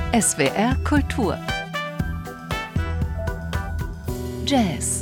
SWR Kultur Jazz.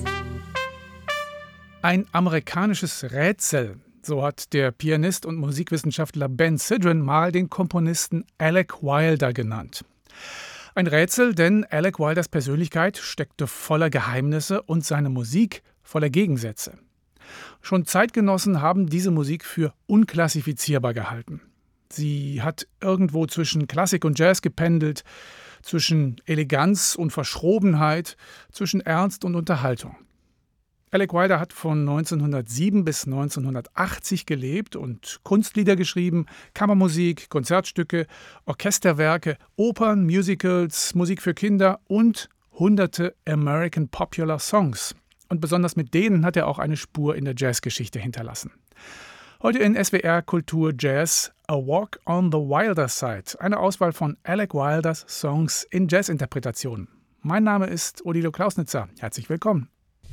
Ein amerikanisches Rätsel, so hat der Pianist und Musikwissenschaftler Ben Sidran mal den Komponisten Alec Wilder genannt. Ein Rätsel, denn Alec Wilders Persönlichkeit steckte voller Geheimnisse und seine Musik voller Gegensätze. Schon Zeitgenossen haben diese Musik für unklassifizierbar gehalten. Sie hat irgendwo zwischen Klassik und Jazz gependelt, zwischen Eleganz und Verschrobenheit, zwischen Ernst und Unterhaltung. Alec Wilder hat von 1907 bis 1980 gelebt und Kunstlieder geschrieben, Kammermusik, Konzertstücke, Orchesterwerke, Opern, Musicals, Musik für Kinder und hunderte American Popular Songs. Und besonders mit denen hat er auch eine Spur in der Jazzgeschichte hinterlassen. Heute in SWR Kultur Jazz, A Walk on the Wilder Side, eine Auswahl von Alec Wilders Songs in Jazzinterpretationen. Mein Name ist Odilo Klausnitzer. Herzlich willkommen.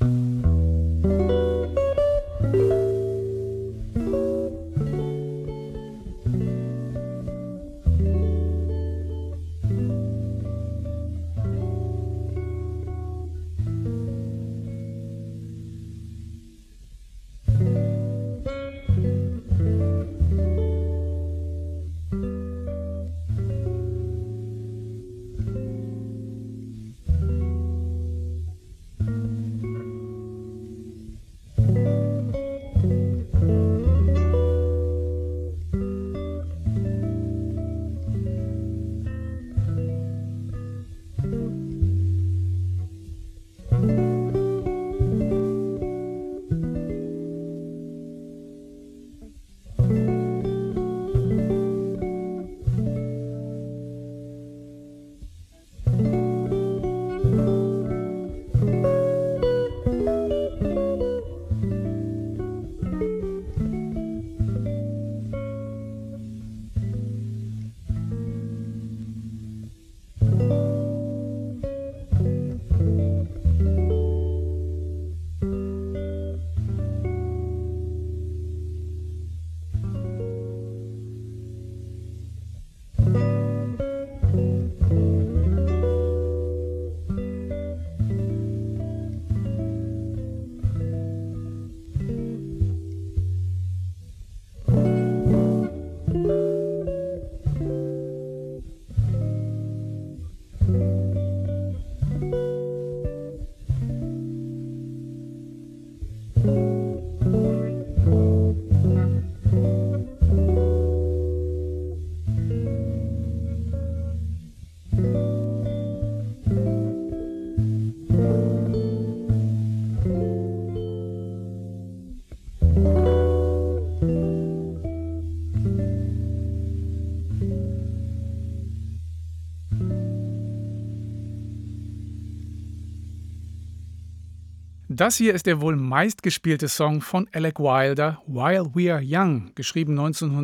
Das hier ist der wohl meistgespielte Song von Alec Wilder, While We Are Young, geschrieben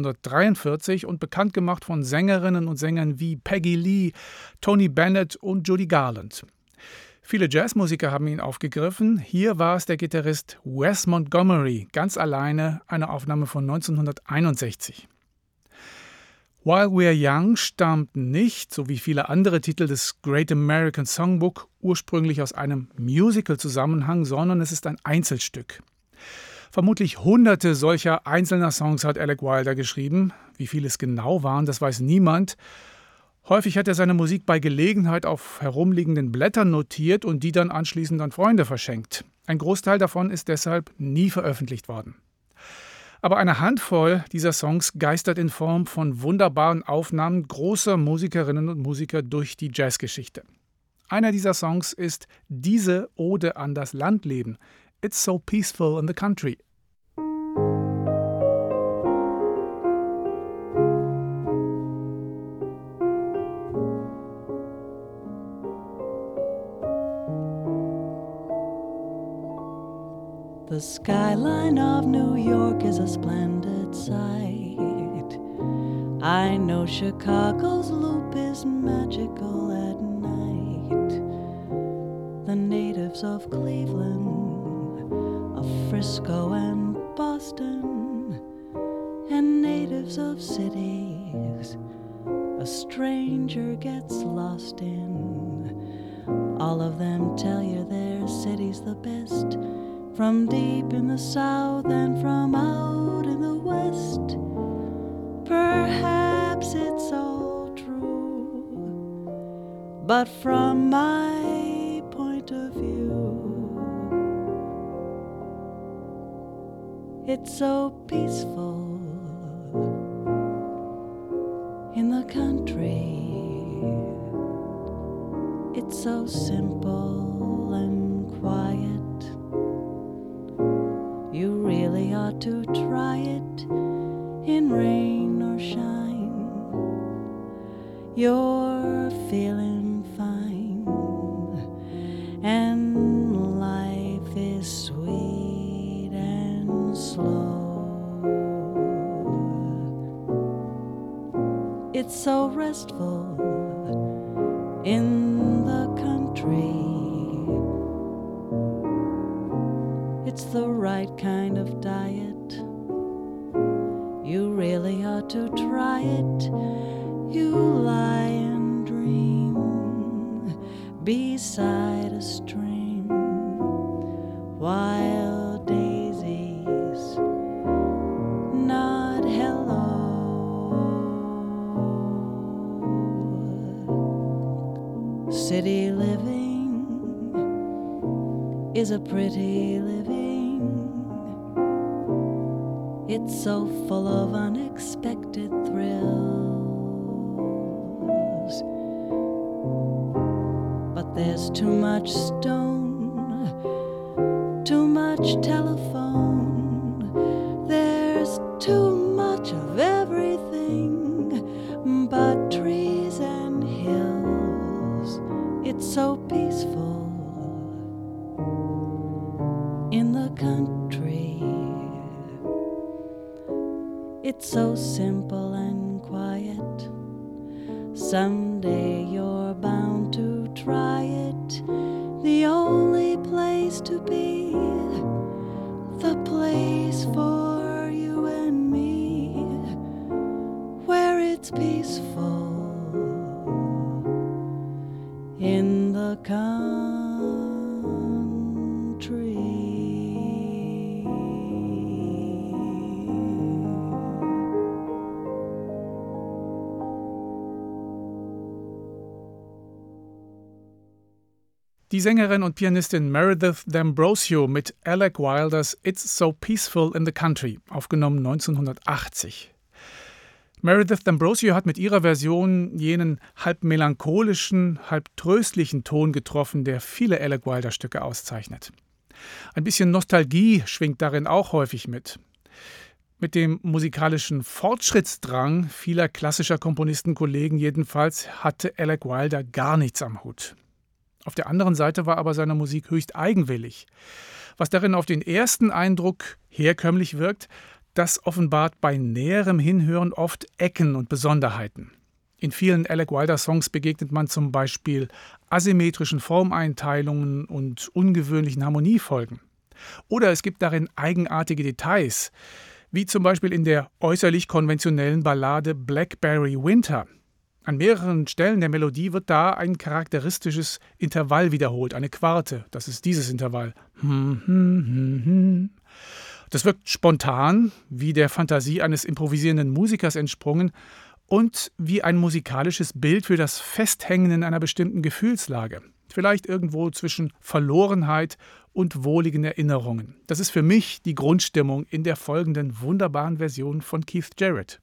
1943 und bekannt gemacht von Sängerinnen und Sängern wie Peggy Lee, Tony Bennett und Judy Garland. Viele Jazzmusiker haben ihn aufgegriffen. Hier war es der Gitarrist Wes Montgomery, ganz alleine, eine Aufnahme von 1961. While We Are Young stammt nicht, so wie viele andere Titel des Great American Songbook, ursprünglich aus einem Musical-Zusammenhang, sondern es ist ein Einzelstück. Vermutlich hunderte solcher einzelner Songs hat Alec Wilder geschrieben. Wie viele es genau waren, das weiß niemand. Häufig hat er seine Musik bei Gelegenheit auf herumliegenden Blättern notiert und die dann anschließend an Freunde verschenkt. Ein Großteil davon ist deshalb nie veröffentlicht worden. Aber eine Handvoll dieser Songs geistert in Form von wunderbaren Aufnahmen großer Musikerinnen und Musiker durch die Jazzgeschichte. Einer dieser Songs ist diese Ode an das Landleben. It's so peaceful in the country. The skyline of New York is a splendid sight. I know Chicago's loop is magical at night. The natives of Cleveland, of Frisco and Boston, and natives of cities a stranger gets lost in. All of them tell you their city's the best, from deep in the south and from out in the west. Perhaps it's all true, but from my point of view, it's so peaceful in the country. It's so simple and quiet. You really ought to try it in rain or shine. You're feeling fine, and life is sweet and slow. It's so restful in the country. It's the right kind of diet. You really ought to try it. You lie and dream beside a stream, wild daisies nod hello. City living is a pretty living. It's so full of unexpected thrills. But there's too much stone, too much telephone. There's too much of everything but trees and hills. It's so peaceful in the country. It's so simple and quiet. Someday you're bound to try it. The only place to be, the place for you and me, where it's peaceful in the country. Die Sängerin und Pianistin Meredith D'Ambrosio mit Alec Wilders It's So Peaceful in the Country, aufgenommen 1980. Meredith D'Ambrosio hat mit ihrer Version jenen halb melancholischen, halb tröstlichen Ton getroffen, der viele Alec Wilder-Stücke auszeichnet. Ein bisschen Nostalgie schwingt darin auch häufig mit. Mit dem musikalischen Fortschrittsdrang vieler klassischer Komponistenkollegen jedenfalls hatte Alec Wilder gar nichts am Hut. Auf der anderen Seite war aber seine Musik höchst eigenwillig. Was darin auf den ersten Eindruck herkömmlich wirkt, das offenbart bei näherem Hinhören oft Ecken und Besonderheiten. In vielen Alec Wilder-Songs begegnet man zum Beispiel asymmetrischen Formeinteilungen und ungewöhnlichen Harmoniefolgen. Oder es gibt darin eigenartige Details, wie zum Beispiel in der äußerlich konventionellen Ballade Blackberry Winter. An mehreren Stellen der Melodie wird da ein charakteristisches Intervall wiederholt, eine Quarte. Das ist dieses Intervall. Das wirkt spontan, wie der Fantasie eines improvisierenden Musikers entsprungen und wie ein musikalisches Bild für das Festhängen in einer bestimmten Gefühlslage. Vielleicht irgendwo zwischen Verlorenheit und wohligen Erinnerungen. Das ist für mich die Grundstimmung in der folgenden wunderbaren Version von Keith Jarrett.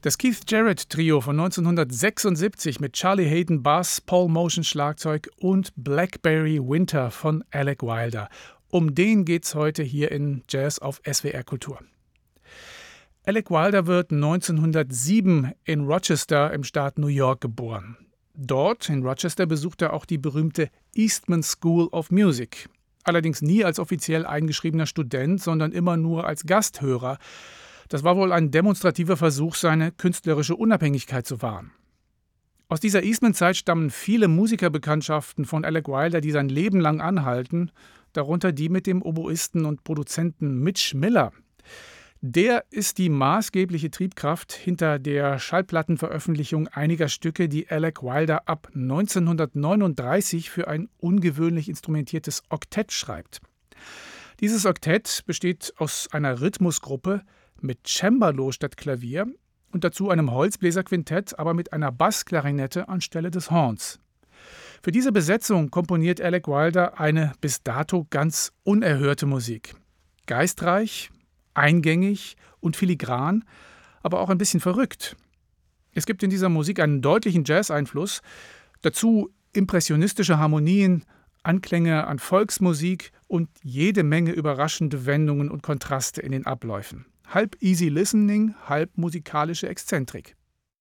Das Keith Jarrett Trio von 1976 mit Charlie Haden Bass, Paul Motion Schlagzeug und Blackberry Winter von Alec Wilder. Um den geht's heute hier in Jazz auf SWR Kultur. Alec Wilder wird 1907 in Rochester im Staat New York geboren. Dort, in Rochester, besucht er auch die berühmte Eastman School of Music. Allerdings nie als offiziell eingeschriebener Student, sondern immer nur als Gasthörer. Das war wohl ein demonstrativer Versuch, seine künstlerische Unabhängigkeit zu wahren. Aus dieser Eastman-Zeit stammen viele Musikerbekanntschaften von Alec Wilder, die sein Leben lang anhalten, darunter die mit dem Oboisten und Produzenten Mitch Miller. Der ist die maßgebliche Triebkraft hinter der Schallplattenveröffentlichung einiger Stücke, die Alec Wilder ab 1939 für ein ungewöhnlich instrumentiertes Oktett schreibt. Dieses Oktett besteht aus einer Rhythmusgruppe mit Cembalo statt Klavier und dazu einem Holzbläserquintett, aber mit einer Bassklarinette anstelle des Horns. Für diese Besetzung komponiert Alec Wilder eine bis dato ganz unerhörte Musik. Geistreich, eingängig und filigran, aber auch ein bisschen verrückt. Es gibt in dieser Musik einen deutlichen Jazz-Einfluss, dazu impressionistische Harmonien, Anklänge an Volksmusik und jede Menge überraschende Wendungen und Kontraste in den Abläufen. Halb easy listening, halb musikalische Exzentrik.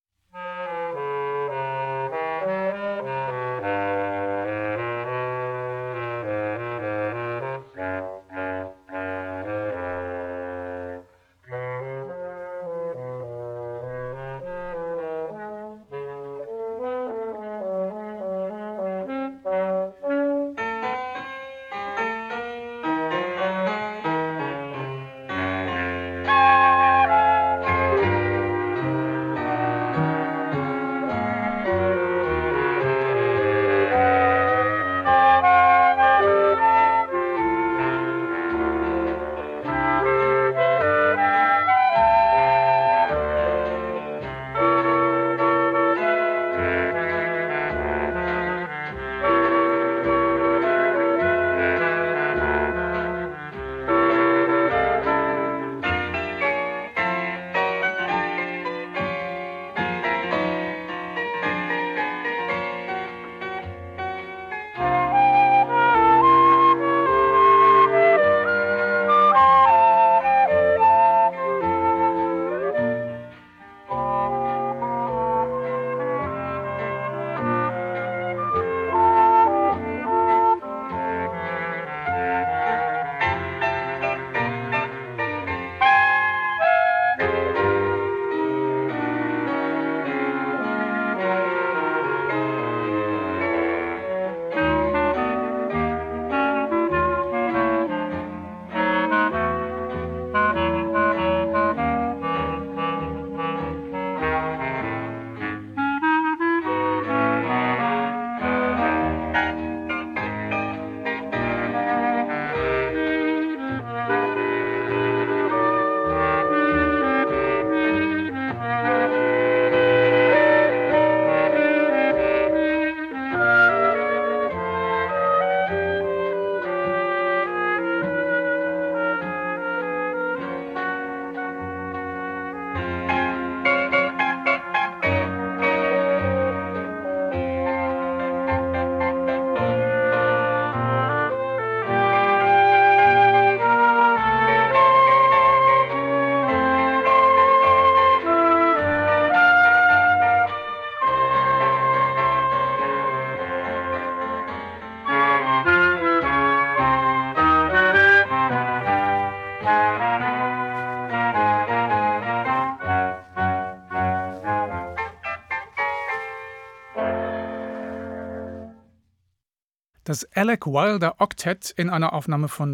Das Alec Wilder Oktett in einer Aufnahme von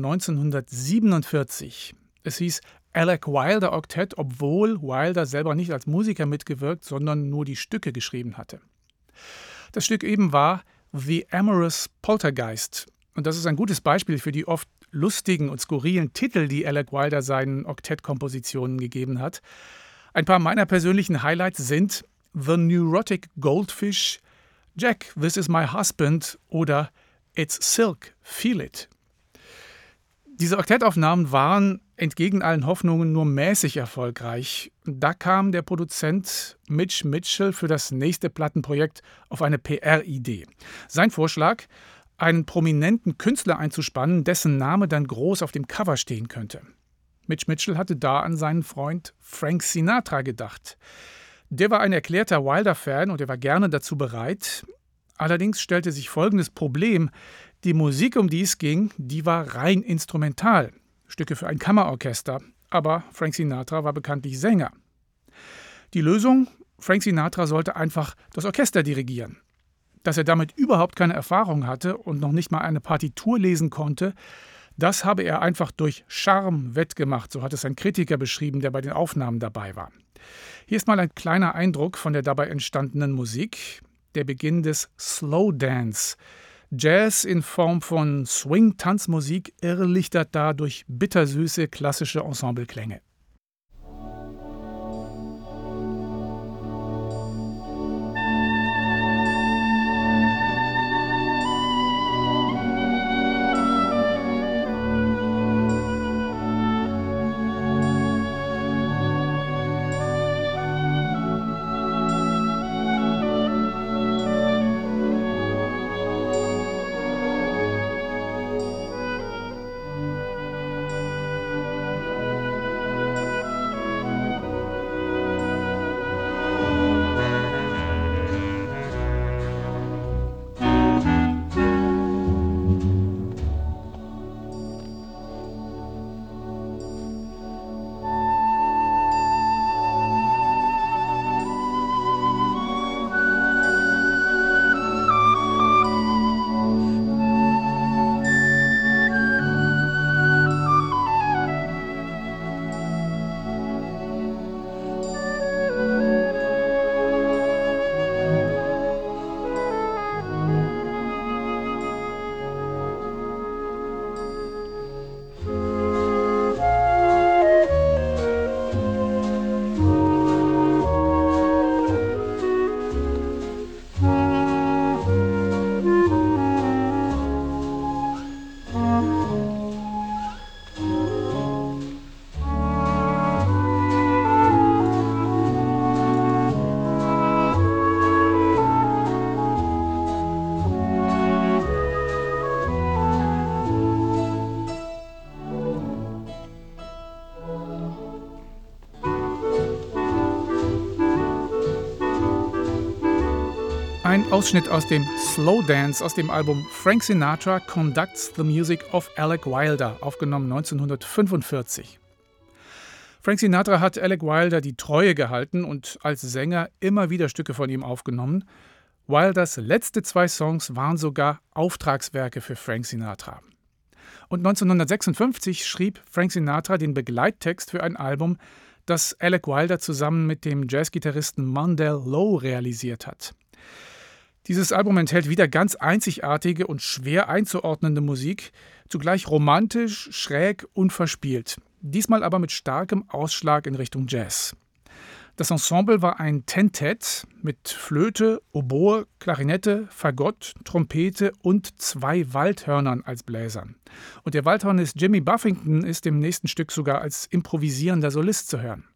1947. Es hieß Alec Wilder Oktett, obwohl Wilder selber nicht als Musiker mitgewirkt, sondern nur die Stücke geschrieben hatte. Das Stück eben war The Amorous Poltergeist. Und das ist ein gutes Beispiel für die oft lustigen und skurrilen Titel, die Alec Wilder seinen Oktettkompositionen gegeben hat. Ein paar meiner persönlichen Highlights sind The Neurotic Goldfish, Jack, This is my husband oder It's Silk, Feel it. Diese Oktettaufnahmen waren entgegen allen Hoffnungen nur mäßig erfolgreich. Da kam der Produzent Mitch Mitchell für das nächste Plattenprojekt auf eine PR-Idee. Sein Vorschlag: einen prominenten Künstler einzuspannen, dessen Name dann groß auf dem Cover stehen könnte. Mitch Mitchell hatte da an seinen Freund Frank Sinatra gedacht. Der war ein erklärter Wilder-Fan und er war gerne dazu bereit. Allerdings stellte sich folgendes Problem: Die Musik, um die es ging, die war rein instrumental. Stücke für ein Kammerorchester. Aber Frank Sinatra war bekanntlich Sänger. Die Lösung: Frank Sinatra sollte einfach das Orchester dirigieren. Dass er damit überhaupt keine Erfahrung hatte und noch nicht mal eine Partitur lesen konnte, das habe er einfach durch Charme wettgemacht, so hat es ein Kritiker beschrieben, der bei den Aufnahmen dabei war. Hier ist mal ein kleiner Eindruck von der dabei entstandenen Musik, der Beginn des Slow Dance. Jazz in Form von Swing-Tanzmusik irrlichtert da durch bittersüße klassische Ensembleklänge. Ein Ausschnitt aus dem Slow Dance aus dem Album Frank Sinatra Conducts the Music of Alec Wilder, aufgenommen 1945. Frank Sinatra hat Alec Wilder die Treue gehalten und als Sänger immer wieder Stücke von ihm aufgenommen. Wilders letzte 2 Songs waren sogar Auftragswerke für Frank Sinatra. Und 1956 schrieb Frank Sinatra den Begleittext für ein Album, das Alec Wilder zusammen mit dem Jazzgitarristen Mundell Lowe realisiert hat. Dieses Album enthält wieder ganz einzigartige und schwer einzuordnende Musik, zugleich romantisch, schräg und verspielt. Diesmal aber mit starkem Ausschlag in Richtung Jazz. Das Ensemble war ein Tentett mit Flöte, Oboe, Klarinette, Fagott, Trompete und 2 Waldhörnern als Bläsern. Und der Waldhornist Jimmy Buffington ist im nächsten Stück sogar als improvisierender Solist zu hören.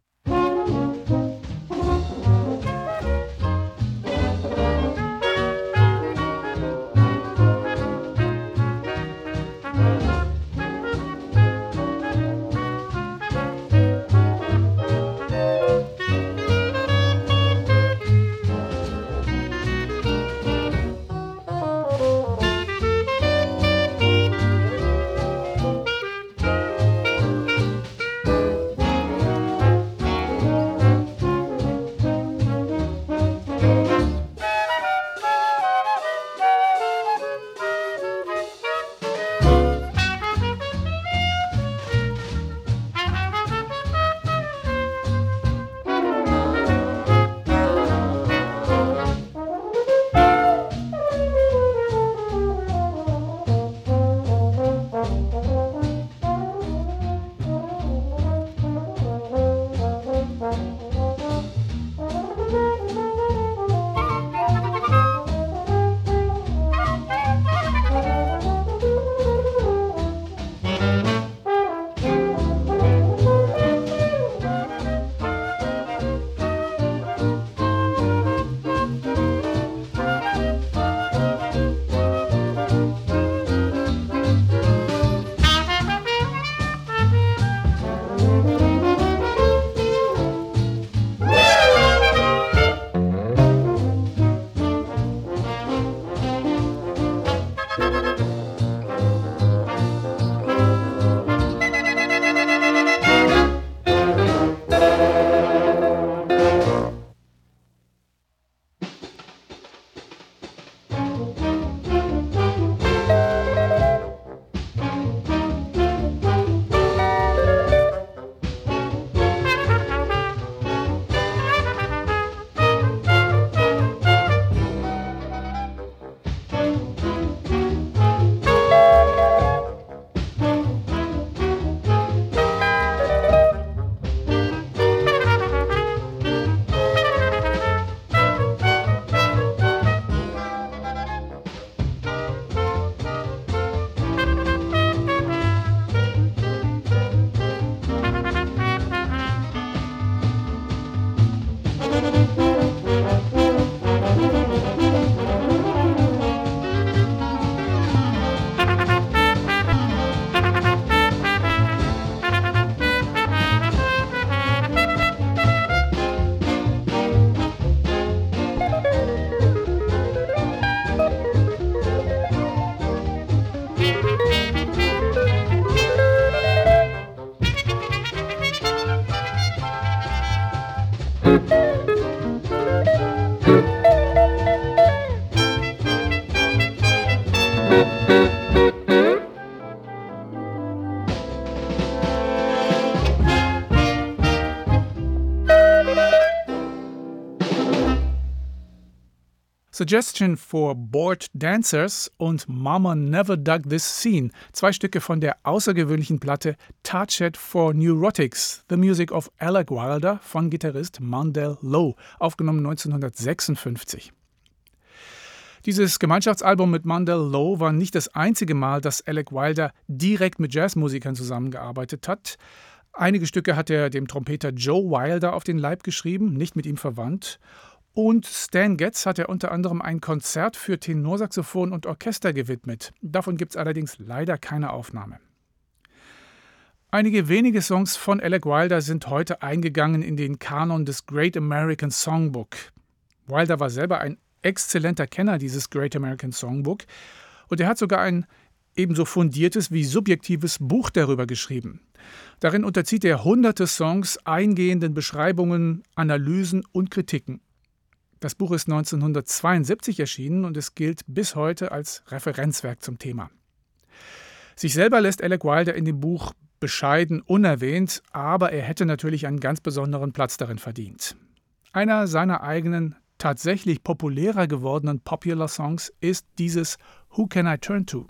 Suggestion for Bored Dancers und Mama Never Dug This Scene, 2 Stücke von der außergewöhnlichen Platte Touch It for Neurotics, The Music of Alec Wilder von Gitarrist Mundell Lowe, aufgenommen 1956. Dieses Gemeinschaftsalbum mit Mundell Lowe war nicht das einzige Mal, dass Alec Wilder direkt mit Jazzmusikern zusammengearbeitet hat. Einige Stücke hat er dem Trompeter Joe Wilder auf den Leib geschrieben, nicht mit ihm verwandt. Und Stan Getz hat er unter anderem ein Konzert für Tenorsaxophon und Orchester gewidmet. Davon gibt es allerdings leider keine Aufnahme. Einige wenige Songs von Alec Wilder sind heute eingegangen in den Kanon des Great American Songbook. Wilder war selber ein exzellenter Kenner dieses Great American Songbook und er hat sogar ein ebenso fundiertes wie subjektives Buch darüber geschrieben. Darin unterzieht er hunderte Songs eingehenden Beschreibungen, Analysen und Kritiken. Das Buch ist 1972 erschienen und es gilt bis heute als Referenzwerk zum Thema. Sich selber lässt Alec Wilder in dem Buch bescheiden unerwähnt, aber er hätte natürlich einen ganz besonderen Platz darin verdient. Einer seiner eigenen, tatsächlich populärer gewordenen Popular Songs ist dieses Who Can I Turn To?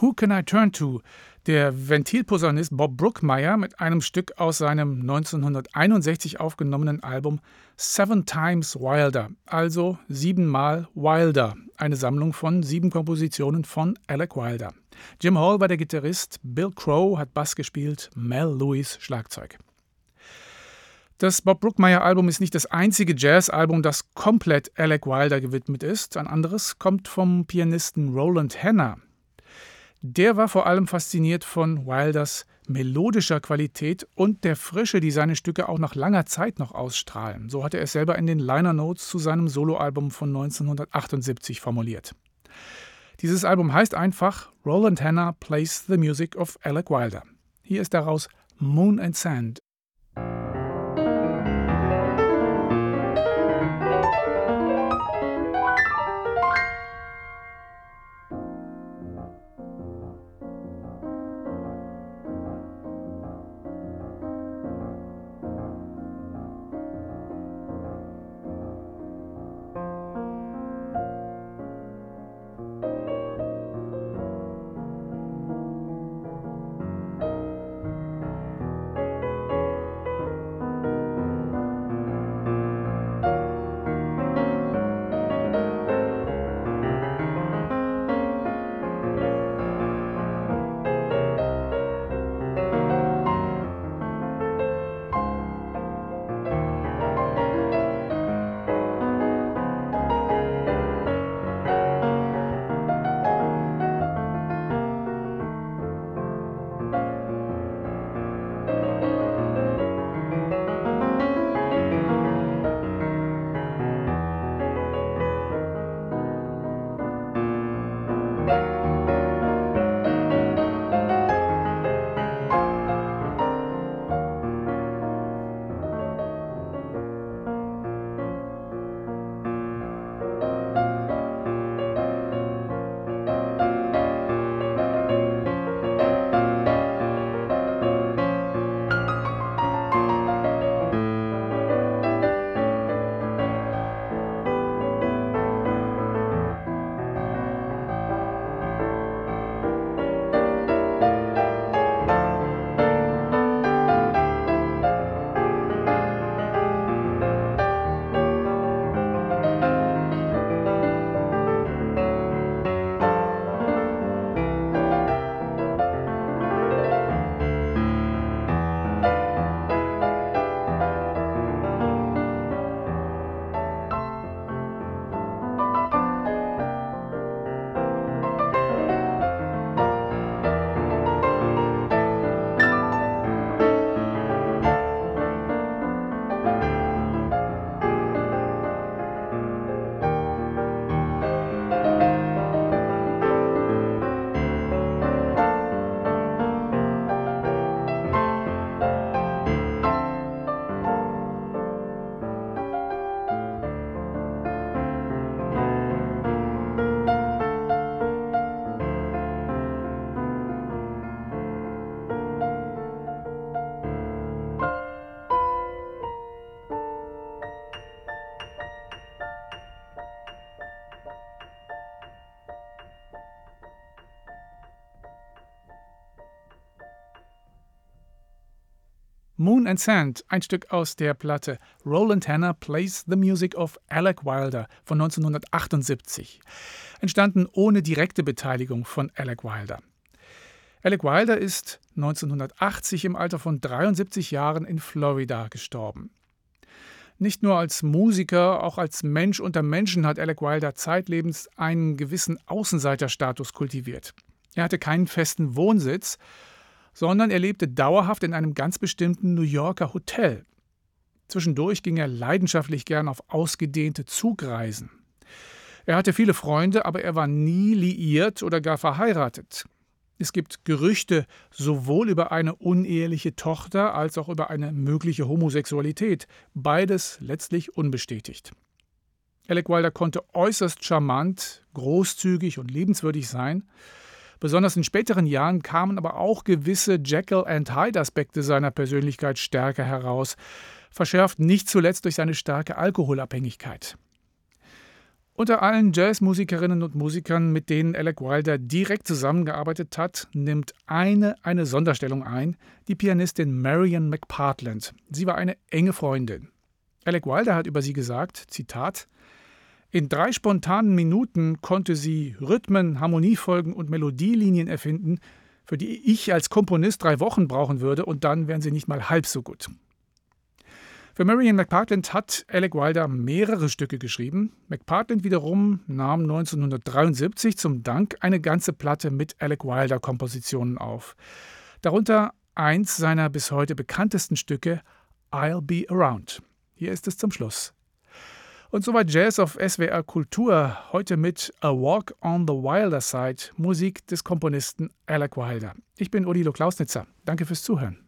Who Can I Turn To? Der Ventilposaunist Bob Brookmeyer mit einem Stück aus seinem 1961 aufgenommenen Album Seven Times Wilder, also 7-mal Wilder, eine Sammlung von 7 Kompositionen von Alec Wilder. Jim Hall war der Gitarrist, Bill Crow hat Bass gespielt, Mel Lewis Schlagzeug. Das Bob Brookmeyer-Album ist nicht das einzige Jazz-Album, das komplett Alec Wilder gewidmet ist. Ein anderes kommt vom Pianisten Roland Hanna. Der war vor allem fasziniert von Wilders melodischer Qualität und der Frische, die seine Stücke auch nach langer Zeit noch ausstrahlen. So hat er es selber in den Liner Notes zu seinem Soloalbum von 1978 formuliert. Dieses Album heißt einfach Roland Hanna Plays the Music of Alec Wilder. Hier ist daraus Moon and Sand. Moon and Sand, ein Stück aus der Platte Roland Hanna Plays the Music of Alec Wilder von 1978, entstanden ohne direkte Beteiligung von Alec Wilder. Alec Wilder ist 1980 im Alter von 73 Jahren in Florida gestorben. Nicht nur als Musiker, auch als Mensch unter Menschen hat Alec Wilder zeitlebens einen gewissen Außenseiterstatus kultiviert. Er hatte keinen festen Wohnsitz, sondern er lebte dauerhaft in einem ganz bestimmten New Yorker Hotel. Zwischendurch ging er leidenschaftlich gern auf ausgedehnte Zugreisen. Er hatte viele Freunde, aber er war nie liiert oder gar verheiratet. Es gibt Gerüchte sowohl über eine uneheliche Tochter als auch über eine mögliche Homosexualität, beides letztlich unbestätigt. Alec Wilder konnte äußerst charmant, großzügig und liebenswürdig sein. Besonders in späteren Jahren kamen aber auch gewisse Jekyll-and-Hyde-Aspekte seiner Persönlichkeit stärker heraus, verschärft nicht zuletzt durch seine starke Alkoholabhängigkeit. Unter allen Jazzmusikerinnen und Musikern, mit denen Alec Wilder direkt zusammengearbeitet hat, nimmt eine Sonderstellung ein, die Pianistin Marian McPartland. Sie war eine enge Freundin. Alec Wilder hat über sie gesagt, Zitat: In 3 spontanen Minuten konnte sie Rhythmen, Harmoniefolgen und Melodielinien erfinden, für die ich als Komponist 3 Wochen brauchen würde, und dann wären sie nicht mal halb so gut. Für Marian McPartland hat Alec Wilder mehrere Stücke geschrieben. McPartland wiederum nahm 1973 zum Dank eine ganze Platte mit Alec Wilder-Kompositionen auf. Darunter eins seiner bis heute bekanntesten Stücke, I'll Be Around. Hier ist es zum Schluss. Und soweit Jazz auf SWR Kultur, heute mit A Walk on the Wilder Side, Musik des Komponisten Alec Wilder. Ich bin Odilo Klausnitzer. Danke fürs Zuhören.